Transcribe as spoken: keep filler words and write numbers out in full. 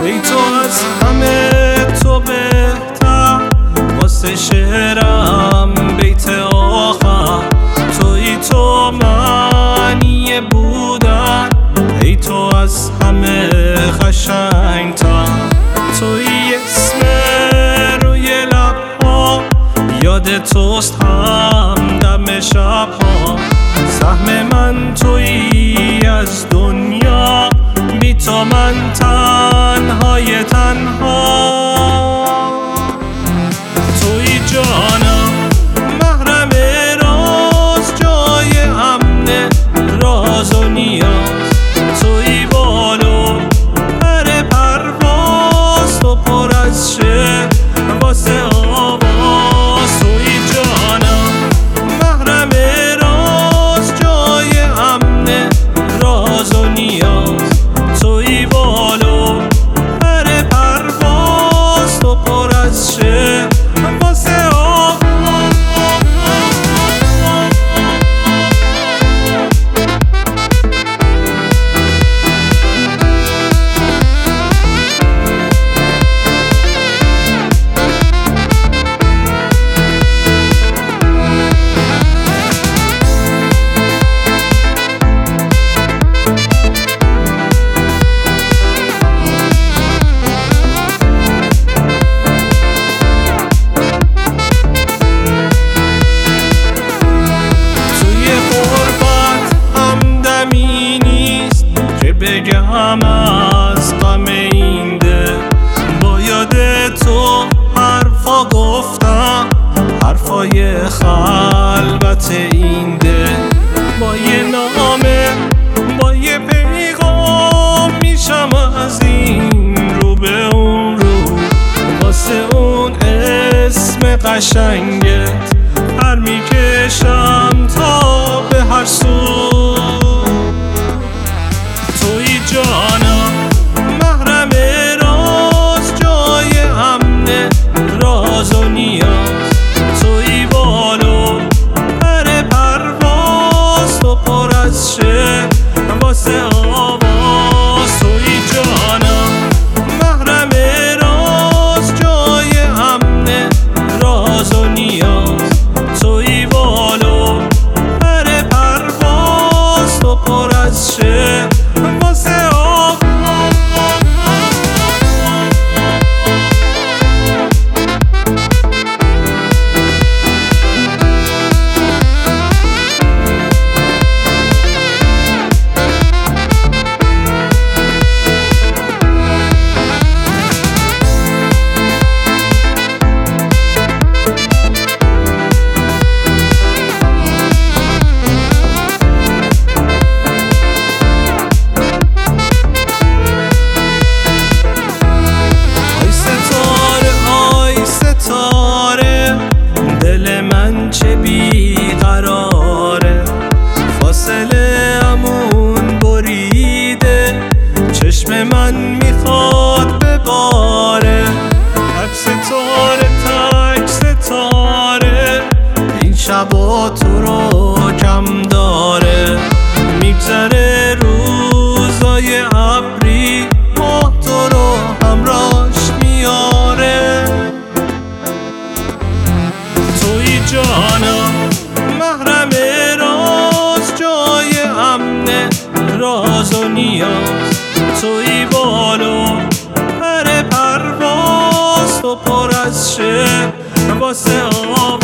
ای تو از همه تو بهتر، واسه شعرم بیت آخر توی تو معنی بودن، ای تو از همه قشنگتر، توی اسم روی لبها یاد توست هم دم شبها، سهم من تویی از دنیا، بی تو من تنهای تنها، توی جانم محرم راز، جای امن راز و نیاز، توی بالو پر پرواز، تو پر از شعر واسه آواز، توی جانم محرم راز، جای امن راز و نیاز، توی بالو پر پرواز، تو پر از شعر واسه آواز. بگم از غم این دل، با یاد تو حرفا گفتم، حرفای خلوت این دل، با یه نامه با یه پیغام میشم از این رو به اون رو، واسه اون اسم قشنگت پر میکشم تا به هر سو، توی جانم محرم راز، جای امن راز و نیاز، توی بالو پر پرواز، تو پر از شعر واسه آواز، توی جانم محرم راز، جای امن راز و نیاز، توی بالو پر پرواز، تو پر از شعر واسه آواز. چه بیقراره، فاصله امون بریده، چشم من میخواد بباره، تک ستاره تک ستاره، این شبا تو رو کم داره، میگذره روزای ابری، ماه تو رو همراهش میاره، توی جانم محرم راز، جای امن راز و نیاز، توی بالو پر پرواز، تو پر از شعر واسه آواز.